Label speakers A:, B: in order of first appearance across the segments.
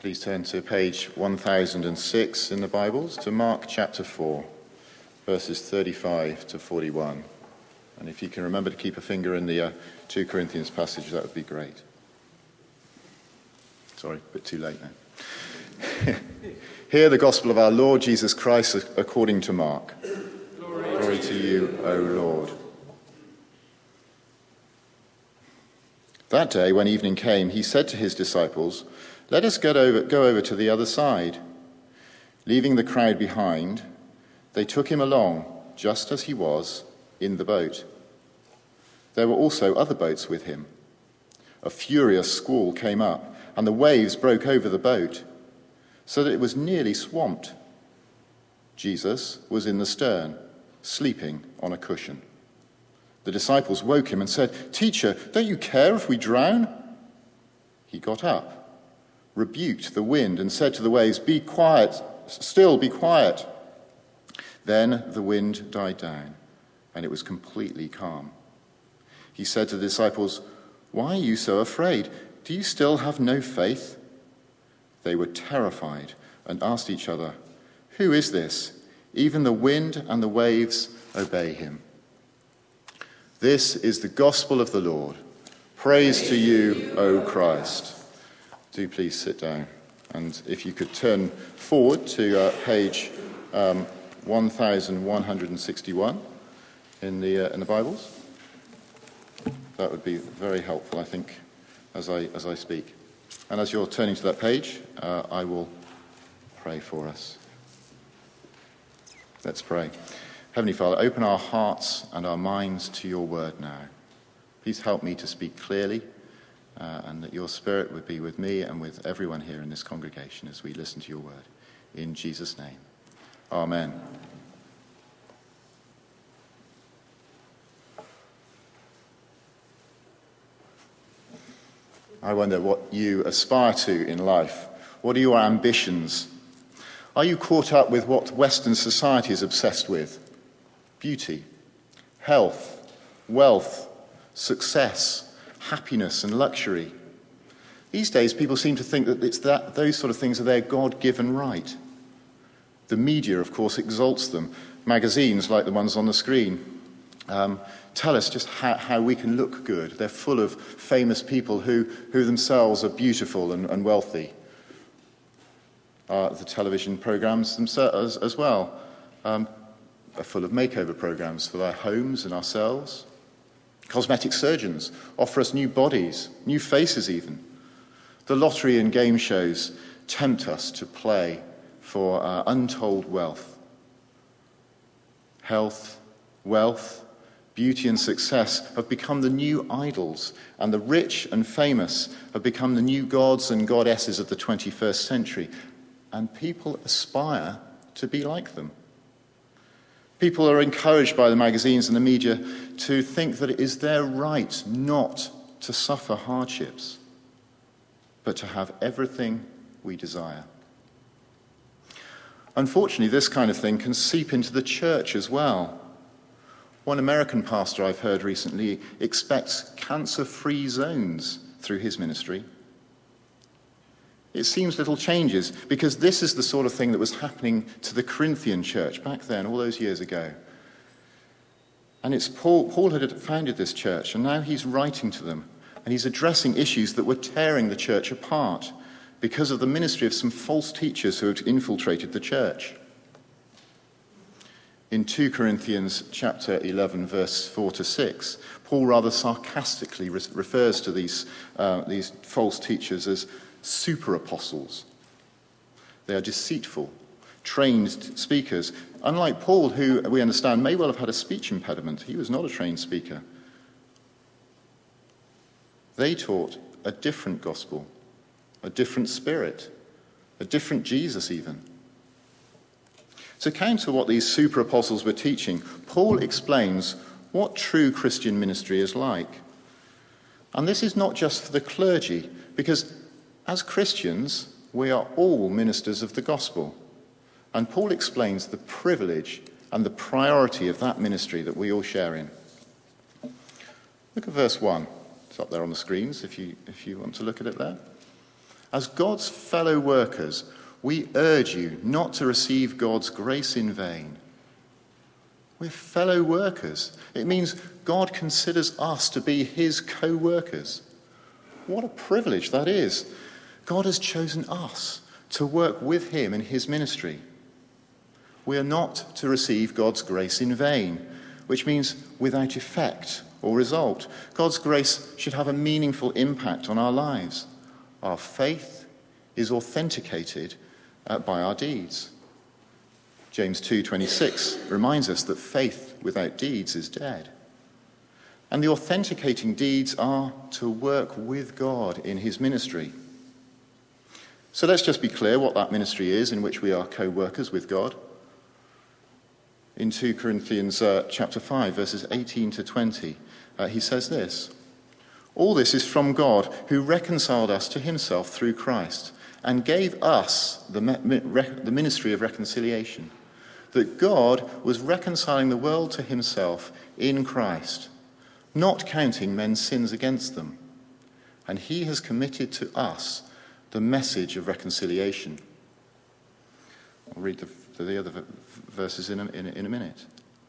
A: Please turn to page 1006 in the Bibles, to Mark chapter 4, verses 35 to 41. And if you can remember to keep a finger in the 2 Corinthians passage, that would be great. Sorry, a bit too late now. Hear the gospel of our Lord Jesus Christ according to Mark. Glory to you, O Lord. That day, when evening came, he said to his disciples, "Let us go over to the other side." Leaving the crowd behind, they took him along, just as he was, in the boat. There were also other boats with him. A furious squall came up, and the waves broke over the boat, so that it was nearly swamped. Jesus was in the stern, sleeping on a cushion. The disciples woke him and said, "Teacher, don't you care if we drown?" He got up, rebuked the wind, and said to the waves, "Be quiet, still be quiet." Then the wind died down, and it was completely calm. He said to the disciples, "Why are you so afraid? Do you still have no faith?" They were terrified and asked each other, "Who is this? Even the wind and the waves obey him." This is the gospel of the Lord. Praise to you, O Christ. Do please sit down. And if you could turn forward to page 1161 in the Bibles, that would be very helpful, I think, as I speak. And as you're turning to that page, I will pray for us. Let's pray. Heavenly Father, open our hearts and our minds to your word now. Please help me to speak clearly, and that your Spirit would be with me and with everyone here in this congregation as we listen to your word. In Jesus' name, amen. I wonder what you aspire to in life. What are your ambitions? Are you caught up with what Western society is obsessed with? Beauty, health, wealth, success, happiness, and luxury. These days, people seem to think that those sort of things are their God-given right. The media, of course, exalts them. Magazines, like the ones on the screen, tell us just how we can look good. They're full of famous people who themselves are beautiful and wealthy. The television programs themselves as well are full of makeover programs for their homes and ourselves. Cosmetic surgeons offer us new bodies, new faces even. The lottery and game shows tempt us to play for untold wealth. Health, wealth, beauty and success have become the new idols, and the rich and famous have become the new gods and goddesses of the 21st century, and people aspire to be like them. People are encouraged by the magazines and the media to think that it is their right not to suffer hardships, but to have everything we desire. Unfortunately, this kind of thing can seep into the church as well. One American pastor I've heard recently expects cancer-free zones through his ministry. It seems little changes, because this is the sort of thing that was happening to the Corinthian church back then, all those years ago. And it's Paul had founded this church, and now he's writing to them, and he's addressing issues that were tearing the church apart because of the ministry of some false teachers who had infiltrated the church. In 2 Corinthians chapter 11, verse 4 to 6, Paul rather sarcastically refers to these false teachers as super apostles. They are deceitful, trained speakers. Unlike Paul, who we understand may well have had a speech impediment, he was not a trained speaker. They taught a different gospel, a different spirit, a different Jesus even. To counter what these super apostles were teaching, Paul explains what true Christian ministry is like. And this is not just for the clergy, because as Christians, we are all ministers of the gospel. And Paul explains the privilege and the priority of that ministry that we all share in. Look at verse 1. It's up there on the screens if you want to look at it there. As God's fellow workers, we urge you not to receive God's grace in vain. We're fellow workers. It means God considers us to be his co-workers. What a privilege that is. God has chosen us to work with him in his ministry. We are not to receive God's grace in vain, which means without effect or result. God's grace should have a meaningful impact on our lives. Our faith is authenticated by our deeds. James 2:26 reminds us that faith without deeds is dead. And the authenticating deeds are to work with God in his ministry. So let's just be clear what that ministry is in which we are co-workers with God. In 2 Corinthians chapter 5, verses 18 to 20, he says this: "All this is from God, who reconciled us to himself through Christ, and gave us the ministry of reconciliation, that God was reconciling the world to himself in Christ, not counting men's sins against them. And he has committed to us the message of reconciliation." I'll read the other verses in a minute.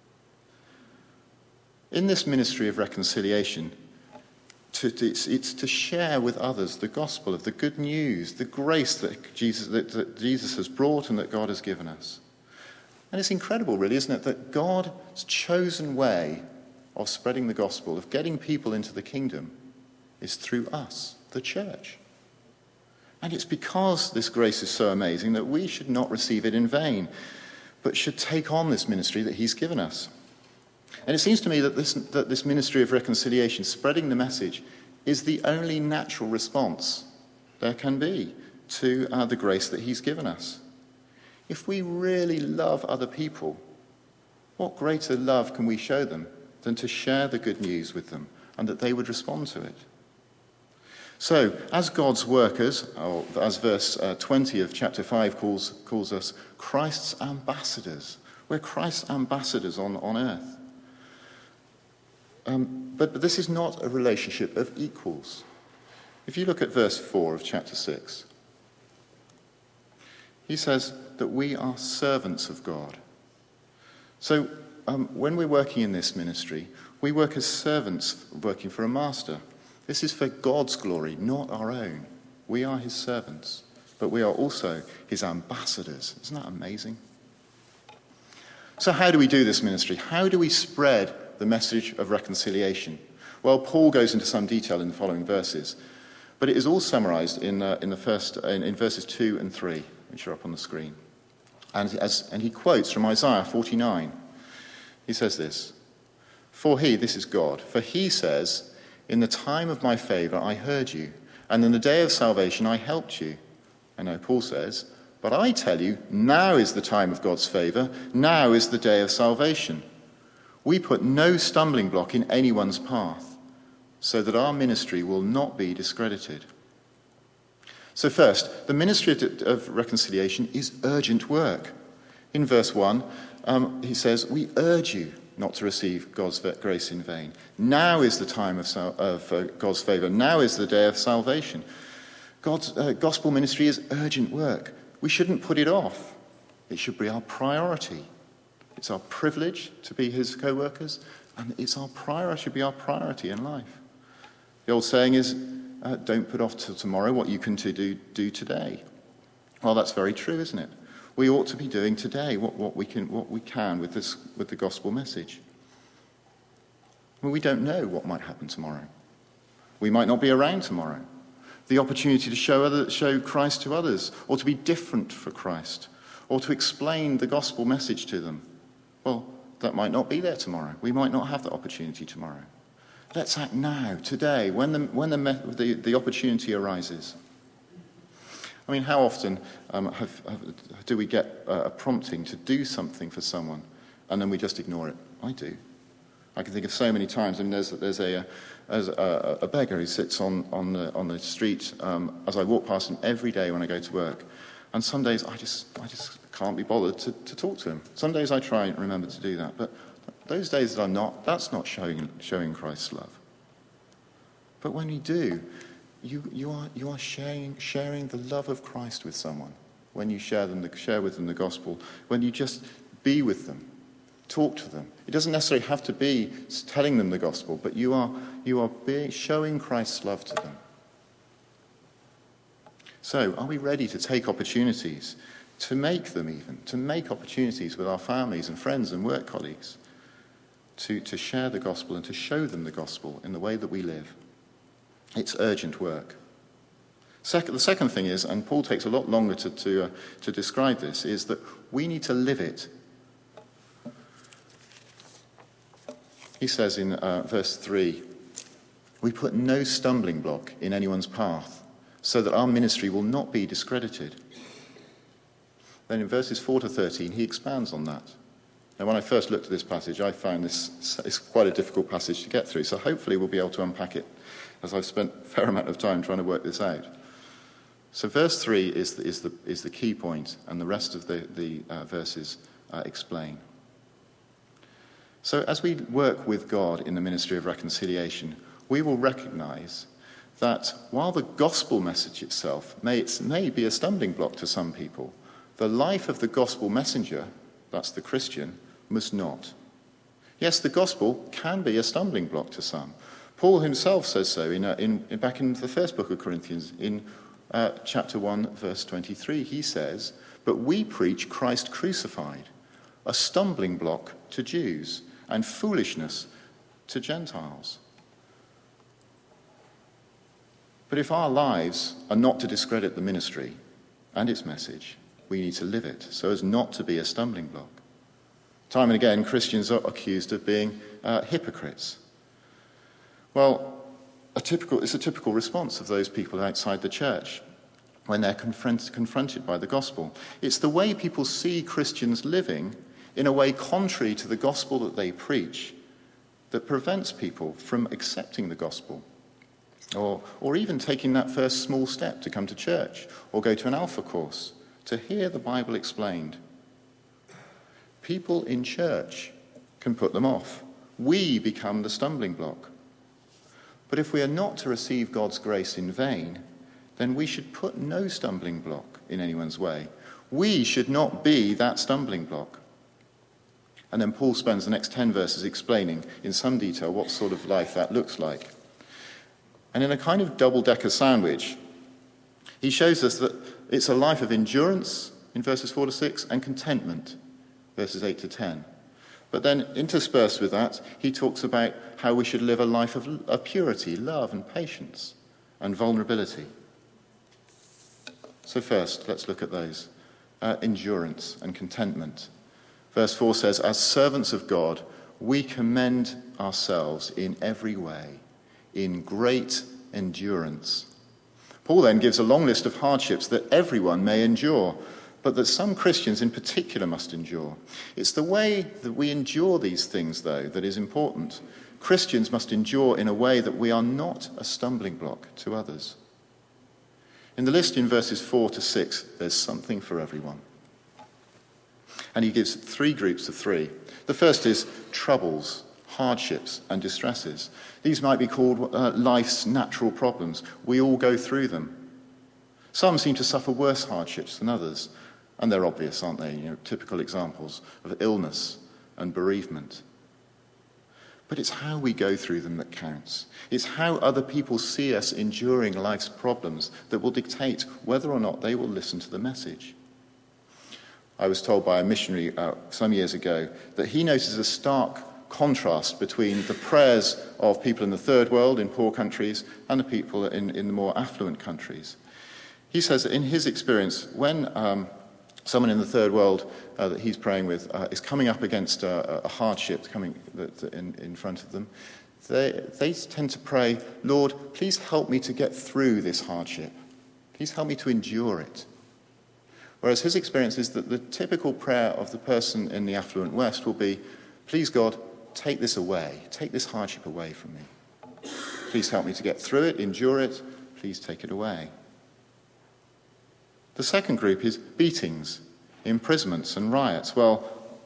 A: In this ministry of reconciliation, it's to share with others the gospel of the good news, the grace that Jesus has brought and that God has given us. And it's incredible, really, isn't it, that God's chosen way of spreading the gospel, of getting people into the kingdom, is through us, the church. And it's because this grace is so amazing that we should not receive it in vain, but should take on this ministry that he's given us. And it seems to me that this ministry of reconciliation, spreading the message, is the only natural response there can be to the grace that he's given us. If we really love other people, what greater love can we show them than to share the good news with them and that they would respond to it? So, as God's workers, or as verse 20 of chapter 5 calls us, Christ's ambassadors. We're Christ's ambassadors on earth. But this is not a relationship of equals. If you look at verse 4 of chapter 6, he says that we are servants of God. So when we're working in this ministry, we work as servants working for a master. This is for God's glory, not our own. We are his servants, but we are also his ambassadors. Isn't that amazing? So how do we do this ministry? How do we spread the message of reconciliation? Well, Paul goes into some detail in the following verses, but it is all summarized in verses 2 and 3, which are up on the screen. And he quotes from Isaiah 49. He says this: this is God, for he says, in the time of my favor I heard you, and in the day of salvation I helped you. And now Paul says, but I tell you, now is the time of God's favor, now is the day of salvation. We put no stumbling block in anyone's path, so that our ministry will not be discredited. So first, the ministry of reconciliation is urgent work. In verse 1, he says, we urge you not to receive God's grace in vain. Now is the time of God's favor. Now is the day of salvation. God's gospel ministry is urgent work. We shouldn't put it off. It should be our priority. It's our privilege to be his co-workers, and should be our priority in life. The old saying is, don't put off till tomorrow what you can do today. Well, that's very true, isn't it? We ought to be doing today what we can with the gospel message. Well, we don't know what might happen tomorrow. We might not be around tomorrow. The opportunity to show Christ to others, or to be different for Christ, or to explain the gospel message to them. Well, that might not be there tomorrow. We might not have that opportunity tomorrow. Let's act now, today, when the opportunity arises. I mean, how often do we get a prompting to do something for someone, and then we just ignore it? I do. I can think of so many times. I mean, there's a beggar who sits on the street as I walk past him every day when I go to work, and some days I just can't be bothered to talk to him. Some days I try and remember to do that, but those days that I'm not, that's not showing Christ's love. But when we do, you are sharing the love of Christ with someone when you share with them the gospel, when you just be with them, talk to them. It doesn't necessarily have to be telling them the gospel, but you are showing Christ's love to them. So, are we ready to take opportunities, to make opportunities with our families and friends and work colleagues, to share the gospel and to show them the gospel in the way that we live? It's urgent work. The second thing is, and Paul takes a lot longer to describe this, is that we need to live it. He says in verse 3, we put no stumbling block in anyone's path, so that our ministry will not be discredited. Then in verses 4 to 13, he expands on that. Now, when I first looked at this passage, I found this is quite a difficult passage to get through, so hopefully we'll be able to unpack it, as I've spent a fair amount of time trying to work this out. So verse 3 is the key point, and the rest of the verses explain. So as we work with God in the ministry of reconciliation, we will recognize that while the gospel message itself may be a stumbling block to some people, the life of the gospel messenger, that's the Christian, must not. Yes, the gospel can be a stumbling block to some. Paul himself says so back in the first book of Corinthians, in chapter 1, verse 23. He says, "But we preach Christ crucified, a stumbling block to Jews and foolishness to Gentiles." But if our lives are not to discredit the ministry and its message, we need to live it so as not to be a stumbling block. Time and again, Christians are accused of being hypocrites. Well, it's a typical response of those people outside the church when they're confronted by the gospel. It's the way people see Christians living in a way contrary to the gospel that they preach that prevents people from accepting the gospel. Or even taking that first small step to come to church or go to an Alpha course to hear the Bible explained. People in church can put them off. We become the stumbling block. But if we are not to receive God's grace in vain, then we should put no stumbling block in anyone's way. We should not be that stumbling block. And then Paul spends the next 10 verses explaining in some detail what sort of life that looks like. And in a kind of double-decker sandwich, he shows us that it's a life of endurance in verses 4 to 6 and contentment, verses 8 to 10. But then interspersed with that, he talks about how we should live a life of purity, love and patience and vulnerability. So first, let's look at those. Endurance and contentment. Verse 4 says, "As servants of God, we commend ourselves in every way, in great endurance." Paul then gives a long list of hardships that everyone may endure, but that some Christians in particular must endure. It's the way that we endure these things, though, that is important. Christians must endure in a way that we are not a stumbling block to others. In the list in verses 4 to 6, there's something for everyone. And he gives 3 groups of 3. The first is troubles, hardships and distresses. These might be called life's natural problems. We all go through them. Some seem to suffer worse hardships than others, and they're obvious, aren't they? Typical examples of illness and bereavement. But it's how we go through them that counts. It's how other people see us enduring life's problems that will dictate whether or not they will listen to the message. I was told by a missionary some years ago that he notices a stark contrast between the prayers of people in the third world, in poor countries, and the people in the more affluent countries. He says that in his experience, when someone in the third world that he's praying with is coming up against a hardship in front of them, they tend to pray, "Lord, please help me to get through this hardship. Please help me to endure it." Whereas his experience is that the typical prayer of the person in the affluent West will be, "Please, God, take this away. Take this hardship away from me. Please help me to get through it, endure it. Please take it away." The second group is beatings, imprisonments and riots. Well,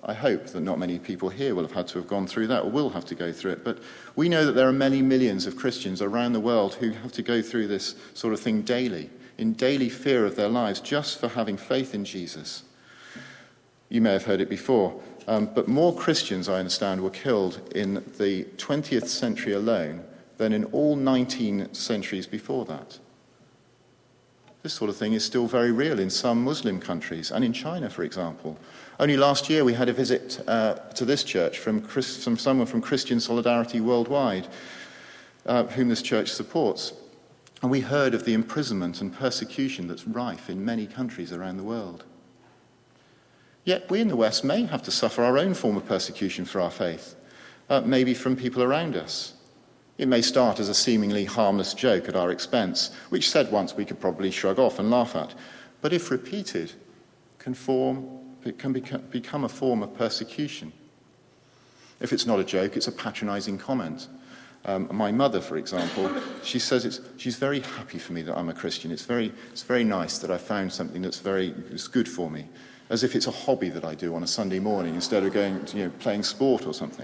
A: I hope that not many people here will have had to have gone through that or will have to go through it. But we know that there are many millions of Christians around the world who have to go through this sort of thing daily, in daily fear of their lives, just for having faith in Jesus. You may have heard it before, but more Christians, I understand, were killed in the 20th century alone than in all 19 centuries before that. This sort of thing is still very real in some Muslim countries, and in China, for example. Only last year we had a visit to this church from someone from Christian Solidarity Worldwide, whom this church supports. And we heard of the imprisonment and persecution that's rife in many countries around the world. Yet we in the West may have to suffer our own form of persecution for our faith, maybe from people around us. It may start as a seemingly harmless joke at our expense, which said once we could probably shrug off and laugh at. But if repeated, it can become a form of persecution. If it's not a joke, it's a patronizing comment. My mother, for example, she says she's very happy for me that I'm a Christian. It's very nice that I found something that's good for me, as if it's a hobby that I do on a Sunday morning instead of going playing sport or something.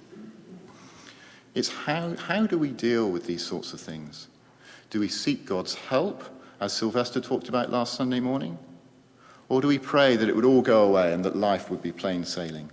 A: It's how do we deal with these sorts of things? Do we seek God's help, as Sylvester talked about last Sunday morning? Or do we pray that it would all go away and that life would be plain sailing?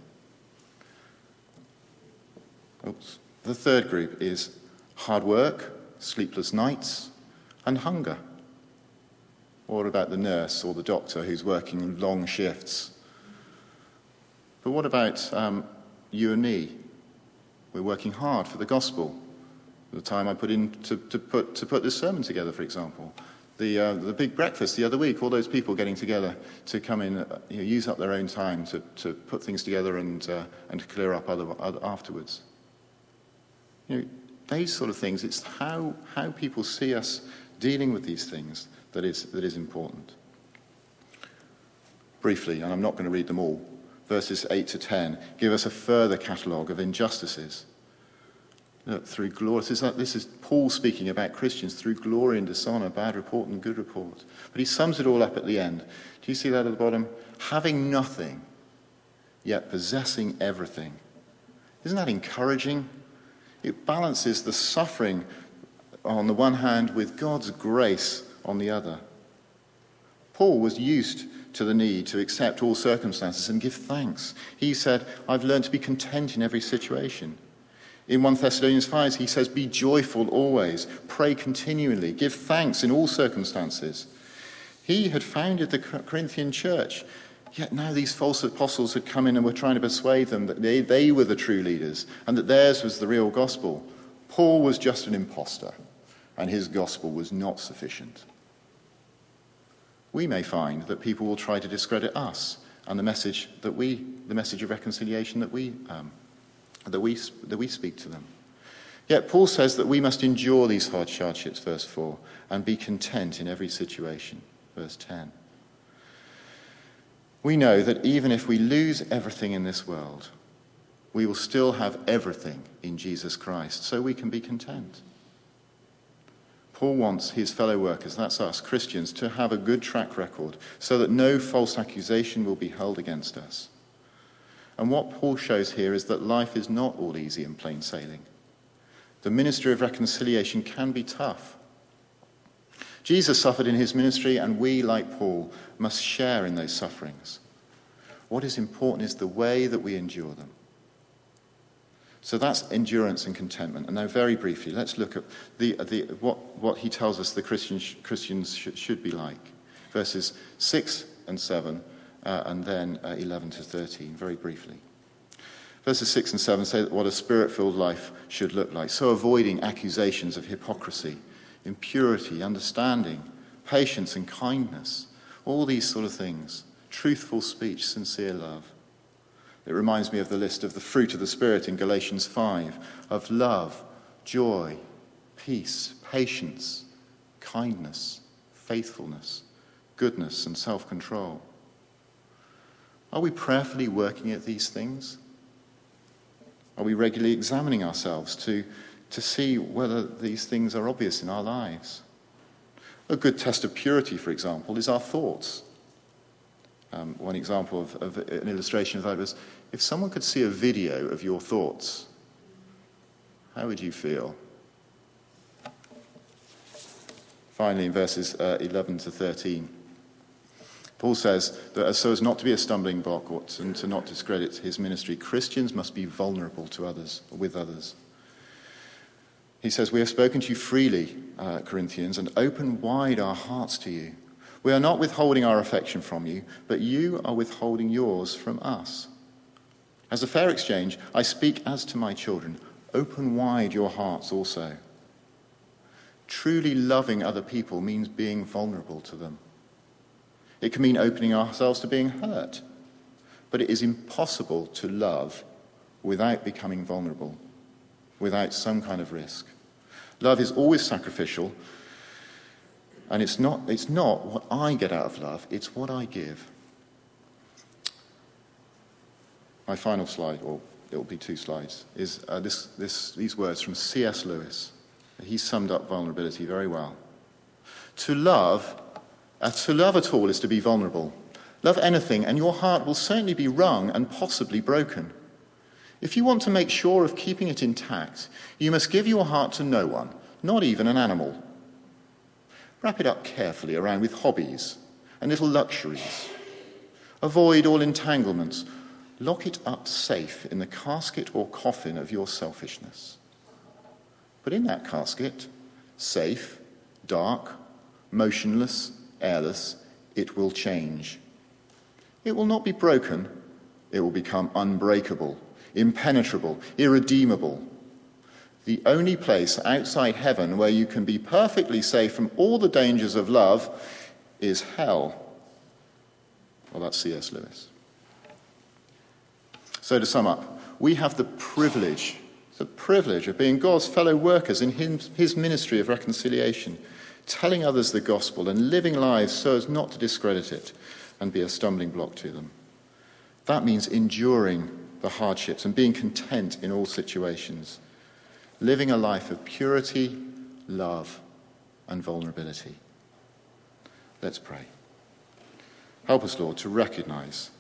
A: The third group is hard work, sleepless nights, and hunger. Or about the nurse or the doctor who's working long shifts? But what about you and me? We're working hard for the gospel. The time I put in to put this sermon together, for example. The big breakfast the other week, all those people getting together to come in, use up their own time to put things together and to clear up other afterwards. These sort of things, it's how people see us dealing with these things that is important. Briefly, and I'm not going to read them all, verses 8 to 10 give us a further catalogue of injustices. Look, through glory, this is Paul speaking about Christians through glory and dishonor, bad report and good report. But he sums it all up at the end. Do you see that at the bottom? Having nothing, yet possessing everything. Isn't that encouraging? It balances the suffering on the one hand with God's grace on the other. Paul was used to the need to accept all circumstances and give thanks. He said, I've learned to be content in every situation. In 1 Thessalonians 5, he says, be joyful always, pray continually, give thanks in all circumstances. He had founded the Corinthian church, yet now these false apostles had come in and were trying to persuade them that they were the true leaders and that theirs was the real gospel. Paul was just an imposter, and his gospel was not sufficient. We may find that people will try to discredit us and the message of reconciliation that we speak to them. Yet Paul says that we must endure these hardships, verse 4, and be content in every situation, verse 10. We know that even if we lose everything in this world, we will still have everything in Jesus Christ, so we can be content. Paul wants his fellow workers, that's us, Christians, to have a good track record so that no false accusation will be held against us. And what Paul shows here is that life is not all easy and plain sailing. The ministry of reconciliation can be tough. Jesus suffered in his ministry, and we, like Paul, must share in those sufferings. What is important is the way that we endure them. So that's endurance and contentment. And now very briefly, let's look at what he tells us the Christians should be like. Verses 6 and 7, and then 11 to 13, very briefly. Verses 6 and 7 say that what a spirit-filled life should look like. So avoiding accusations of hypocrisy, impurity, understanding, patience and kindness, all these sort of things. Truthful speech, sincere love. It reminds me of the list of the fruit of the Spirit in Galatians 5, of love, joy, peace, patience, kindness, faithfulness, goodness, and self-control. Are we prayerfully working at these things? Are we regularly examining ourselves to see whether these things are obvious in our lives? A good test of purity, for example, is our thoughts. One example of an illustration of that was, if someone could see a video of your thoughts, how would you feel? Finally, in verses 11 to 13, Paul says that so as not to be a stumbling block and to not discredit his ministry, Christians must be vulnerable to others, or with others. He says, we have spoken to you freely, Corinthians, and open wide our hearts to you. We are not withholding our affection from you, but you are withholding yours from us. As a fair exchange, I speak as to my children. Open wide your hearts also. Truly loving other people means being vulnerable to them. It can mean opening ourselves to being hurt. But it is impossible to love without becoming vulnerable, without some kind of risk. Love is always sacrificial, and it's not what I get out of love, it's what I give. My final slide, or it will be 2 slides, is these words from C.S. Lewis. He summed up vulnerability very well. To love at all is to be vulnerable. Love anything, and your heart will certainly be wrung and possibly broken. If you want to make sure of keeping it intact, you must give your heart to no one, not even an animal. Wrap it up carefully around with hobbies and little luxuries. Avoid all entanglements. Lock it up safe in the casket or coffin of your selfishness. But in that casket, safe, dark, motionless, airless, it will change. It will not be broken. It will become unbreakable, impenetrable, irredeemable. The only place outside heaven where you can be perfectly safe from all the dangers of love is hell. Well, that's C.S. Lewis. So to sum up, we have the privilege of being God's fellow workers in his ministry of reconciliation, telling others the gospel and living lives so as not to discredit it and be a stumbling block to them. That means enduring the hardships and being content in all situations, living a life of purity, love, and vulnerability. Let's pray. Help us, Lord, to recognize